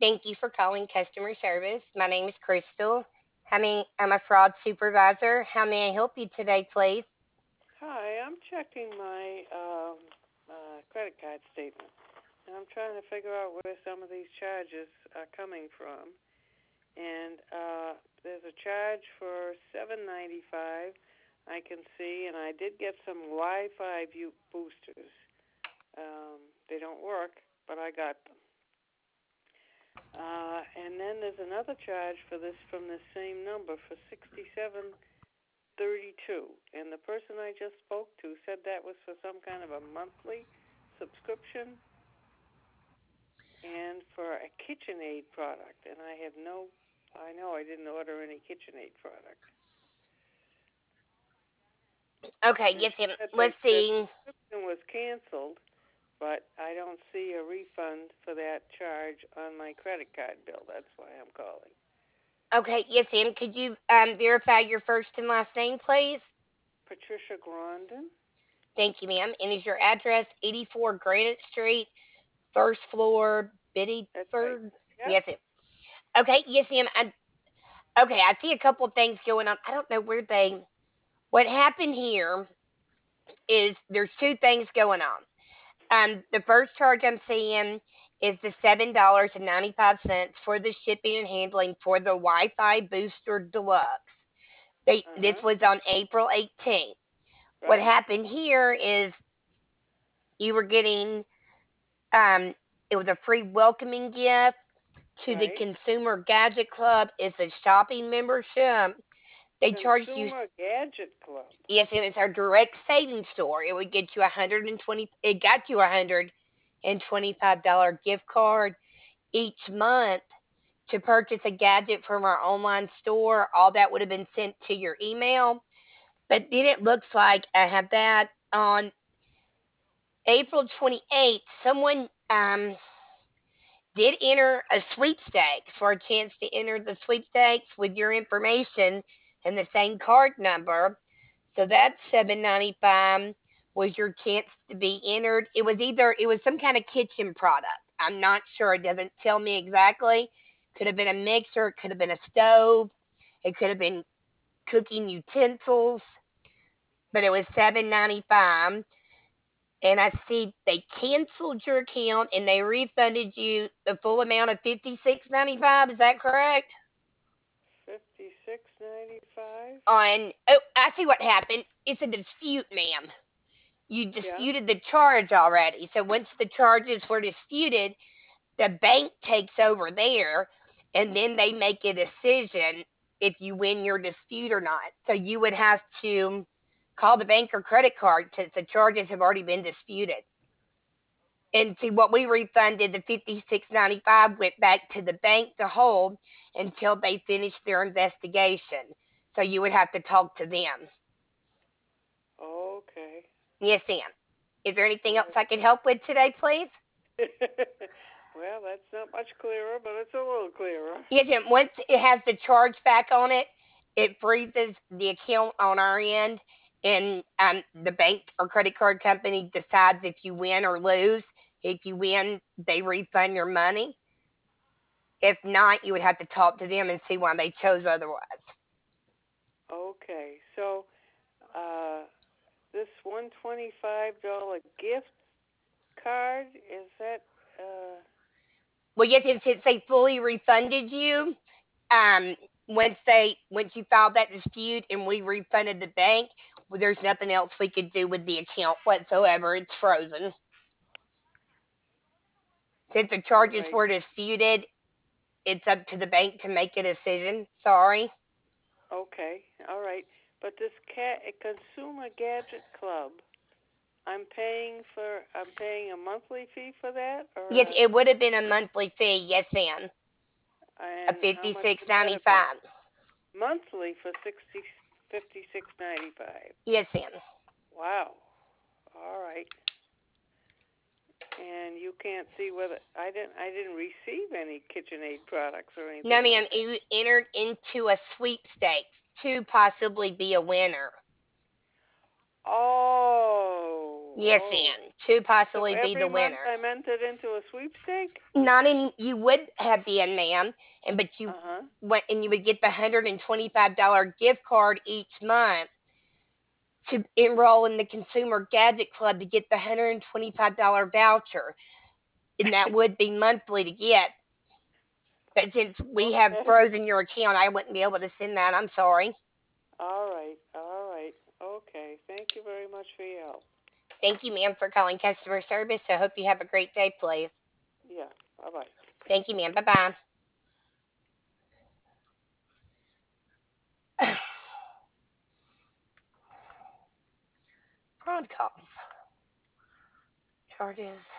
Thank you for calling customer service. My name is Crystal. I'm a fraud supervisor. How may I help you today, please? Hi, I'm checking my credit card statement, and I'm trying to figure out where some of these charges are coming from. And there's a charge for $7.95 I can see, and I did get some Wi-Fi view boosters. They don't work, but I got them. And then there's another charge for this from the same number for 67.32, and the person I just spoke to said that was for some kind of a monthly subscription and for a KitchenAid product, and I know I didn't order any KitchenAid product. Okay, And yes, she ma'am. said Let's the see. subscription was canceled, but I don't see a refund for that charge on my credit card bill. That's why I'm calling. Okay, yes, ma'am. Could you verify your first and last name, please? Patricia Grandin? Thank you, ma'am. And is your address 84 Granite Street, first floor, That's right. Biddeford? Yep. Yes, ma'am. Okay, yes, ma'am. Okay, I see a couple of things going on. I don't know where they. What happened here is there's two things going on. The first charge I'm seeing is the $7.95 for the shipping and handling for the Wi-Fi Booster Deluxe. This Uh-huh. was on April 18th. What Right. happened here is you were getting um, it was a free welcoming gift to the Right. Consumer Gadget Club. It's a shopping membership. They charged you. Consumer Gadget Club. Yes, and it's our direct savings store. It would get you 120. It got you $125 gift card each month to purchase a gadget from our online store. All that would have been sent to your email. But then it looks like I have that on April 28th. Someone did enter a sweepstakes for a chance to enter the sweepstakes with your information and the same card number. So that 7.95 was your chance to be entered. It was some kind of kitchen product. I'm not sure. It doesn't tell me exactly. Could have been a mixer, it could have been a stove, it could have been cooking utensils, but it was 7.95. And I see they canceled your account and they refunded you the full amount of 56.95. Is that correct? 56.95. I see what happened. It's a dispute, ma'am. You Yeah. disputed the charge already. So once the charges were disputed, the bank takes over there and then they make a decision if you win your dispute or not. So you would have to call the bank or credit card since the charges have already been disputed. And see what we refunded, the 56.95 went back to the bank to hold until they finished their investigation. So you would have to talk to them. Okay. Yes, Sam. Is there anything All else I could help with today, please? right. Well, that's not much clearer, but it's a little clearer. Yes, ma'am. Once it has the charge back on it, it freezes the account on our end, and the bank or credit card company decides if you win or lose. If you win, they refund your money. If not, you would have to talk to them and see why they chose otherwise. Okay. So, uh, this $125 gift card is that? Well, yes, since they fully refunded you, um, once you filed that dispute and we refunded the bank, well, there's nothing else we could do with the account whatsoever. It's frozen. Since the All charges right. were disputed, it's up to the bank to make a decision. Sorry. Okay. All right. But this Consumer Gadget Club, I'm paying a monthly fee for that, Yes, or it would have been a monthly fee. Yes, ma'am. A and how much would that have been? 56.95. Monthly for 56.95. Yes, ma'am. Wow. All right. And you can't see whether I didn't receive any KitchenAid products or No, anything ma'am. like that. You entered into a sweepstakes to possibly be a winner. Oh, Yes, oh. Ann. To So possibly be the every month winner. I'm entered into a sweepstake? Not in you would have been, ma'am, and but you Uh-huh. went and you would get the $125 gift card each month to enroll in the Consumer Gadget Club to get the $125 voucher, and that would be monthly to get. But since we have Okay. frozen your account, I wouldn't be able to send that. I'm sorry. All right. All right. Okay. Thank you very much for your help. Thank you, ma'am, for calling customer service. I hope you have a great day, please. Yeah. Bye-bye. Thank you, ma'am. Bye bye. Fraud calls. Charges.